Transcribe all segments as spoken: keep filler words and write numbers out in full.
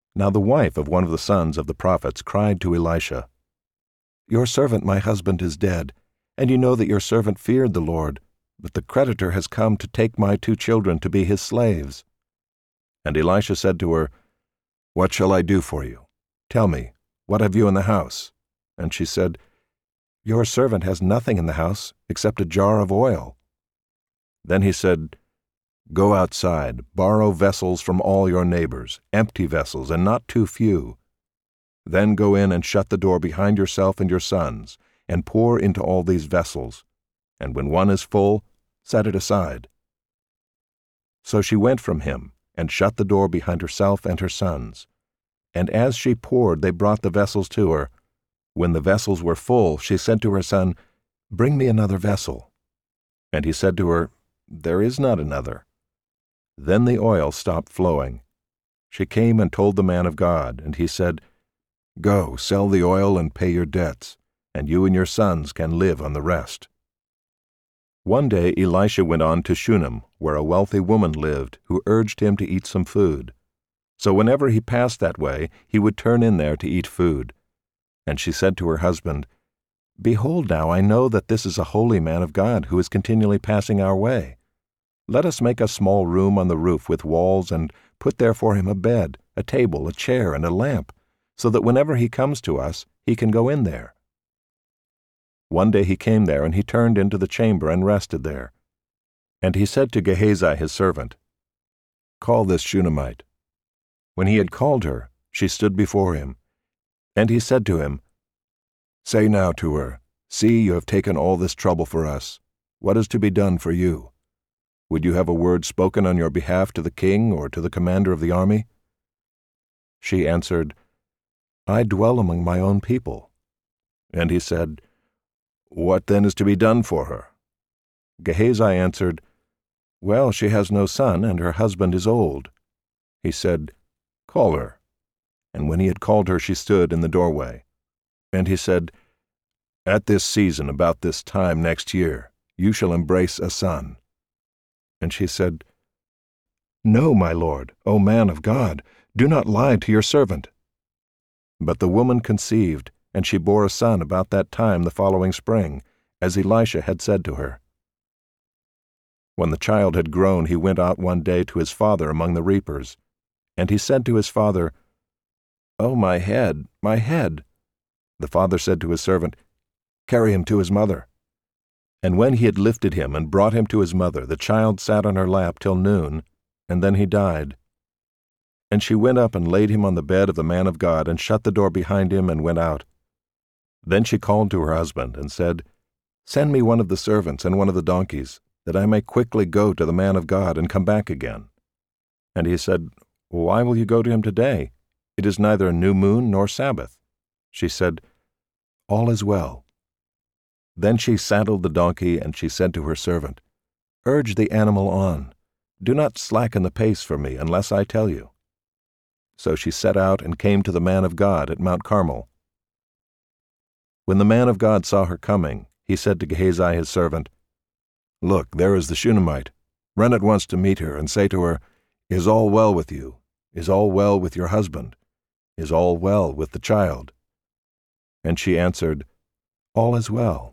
Now the wife of one of the sons of the prophets cried to Elisha, "Your servant my husband is dead, and you know that your servant feared the Lord, but the creditor has come to take my two children to be his slaves." And Elisha said to her, "What shall I do for you? Tell me, what have you in the house?" And she said, "Your servant has nothing in the house except a jar of oil." Then he said, "Go outside, borrow vessels from all your neighbors, empty vessels, and not too few. Then go in and shut the door behind yourself and your sons, and pour into all these vessels, and when one is full, set it aside." So she went from him, and shut the door behind herself and her sons. And as she poured, they brought the vessels to her. When the vessels were full, she said to her son, "Bring me another vessel." And he said to her, "There is not another." Then the oil stopped flowing. She came and told the man of God, and he said, "Go, sell the oil and pay your debts, and you and your sons can live on the rest." One day Elisha went on to Shunem, where a wealthy woman lived, who urged him to eat some food. So whenever he passed that way, he would turn in there to eat food. And she said to her husband, "Behold now, I know that this is a holy man of God who is continually passing our way. Let us make a small room on the roof with walls, and put there for him a bed, a table, a chair, and a lamp, so that whenever he comes to us, he can go in there." One day he came there, and he turned into the chamber and rested there. And he said to Gehazi his servant, "Call this Shunammite." When he had called her, she stood before him. And he said to him, "Say now to her, See, you have taken all this trouble for us. What is to be done for you? Would you have a word spoken on your behalf to the king or to the commander of the army?" She answered, "I dwell among my own people." And he said, "What then is to be done for her?" Gehazi answered, "Well, she has no son, and her husband is old." He said, "Call her." And when he had called her, she stood in the doorway. And he said, "At this season, about this time next year, you shall embrace a son." And she said, "No, my lord, O man of God, do not lie to your servant." But the woman conceived, and she bore a son about that time the following spring, as Elisha had said to her. When the child had grown, he went out one day to his father among the reapers. And he said to his father, "Oh, my head, my head!" The father said to his servant, "Carry him to his mother." And when he had lifted him and brought him to his mother, the child sat on her lap till noon, and then he died. And she went up and laid him on the bed of the man of God, and shut the door behind him, and went out. Then she called to her husband, and said, "Send me one of the servants and one of the donkeys, that I may quickly go to the man of God and come back again." And he said, "Why will you go to him today? It is neither a new moon nor Sabbath." She said, "All is well." Then she saddled the donkey, and she said to her servant, "Urge the animal on. Do not slacken the pace for me unless I tell you." So she set out and came to the man of God at Mount Carmel. When the man of God saw her coming, he said to Gehazi his servant, "Look, there is the Shunammite. Run at once to meet her, and say to her, Is all well with you? Is all well with your husband? Is all well with the child?" And she answered, "All is well."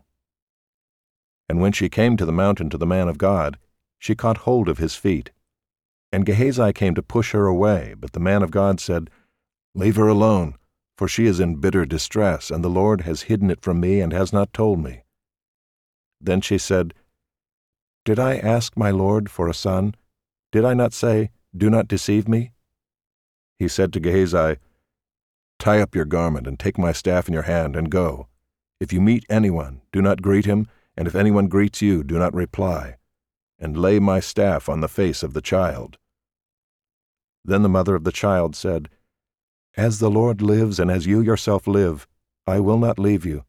And when she came to the mountain to the man of God, she caught hold of his feet. And Gehazi came to push her away, but the man of God said, "Leave her alone, for she is in bitter distress, and the Lord has hidden it from me and has not told me." Then she said, "Did I ask my Lord for a son? Did I not say, 'Do not deceive me'?" He said to Gehazi, "Tie up your garment and take my staff in your hand and go. If you meet anyone, do not greet him, and if anyone greets you, do not reply. And lay my staff on the face of the child." Then the mother of the child said, "As the Lord lives and as you yourself live, I will not leave you."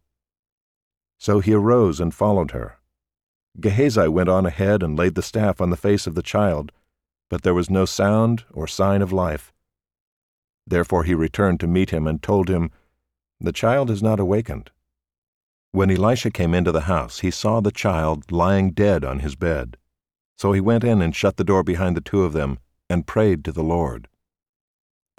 So he arose and followed her. Gehazi went on ahead and laid the staff on the face of the child, but there was no sound or sign of life. Therefore he returned to meet him and told him, "The child is not awakened." When Elisha came into the house, he saw the child lying dead on his bed. So he went in and shut the door behind the two of them, and prayed to the Lord.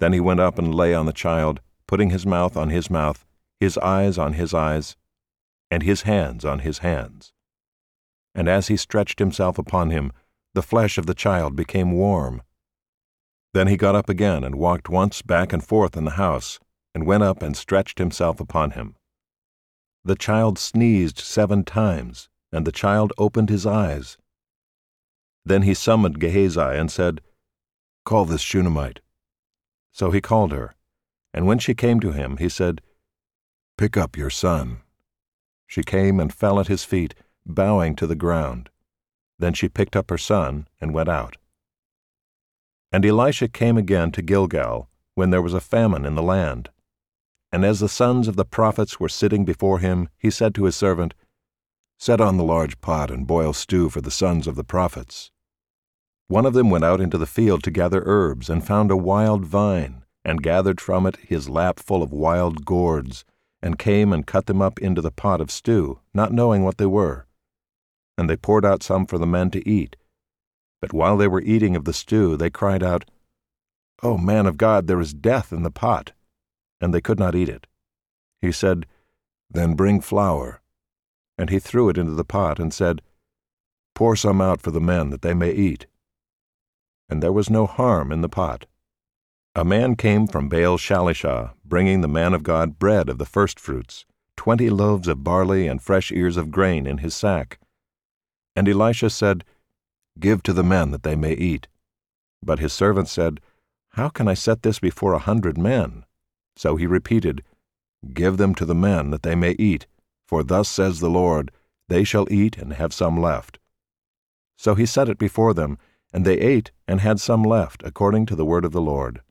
Then he went up and lay on the child, putting his mouth on his mouth, his eyes on his eyes, and his hands on his hands. And as he stretched himself upon him, the flesh of the child became warm. Then he got up again and walked once back and forth in the house, and went up and stretched himself upon him. The child sneezed seven times, and the child opened his eyes. Then he summoned Gehazi and said, "Call this Shunammite." So he called her, and when she came to him, he said, "Pick up your son." She came and fell at his feet, bowing to the ground. Then she picked up her son and went out. And Elisha came again to Gilgal, when there was a famine in the land. And as the sons of the prophets were sitting before him, he said to his servant, "Set on the large pot and boil stew for the sons of the prophets." One of them went out into the field to gather herbs, and found a wild vine, and gathered from it his lap full of wild gourds, and came and cut them up into the pot of stew, not knowing what they were. And they poured out some for the men to eat. But while they were eating of the stew, they cried out, "O man of God, there is death in the pot!" And they could not eat it. He said, "Then bring flour." And he threw it into the pot, and said, "Pour some out for the men, that they may eat." And there was no harm in the pot. A man came from Baal Shalishah, bringing the man of God bread of the firstfruits, twenty loaves of barley and fresh ears of grain in his sack. And Elisha said, "Give to the men, that they may eat." But his servant said, "How can I set this before a hundred men?" So he repeated, "Give them to the men, that they may eat, for thus says the Lord, they shall eat and have some left." So he set it before them, and they ate and had some left, according to the word of the Lord.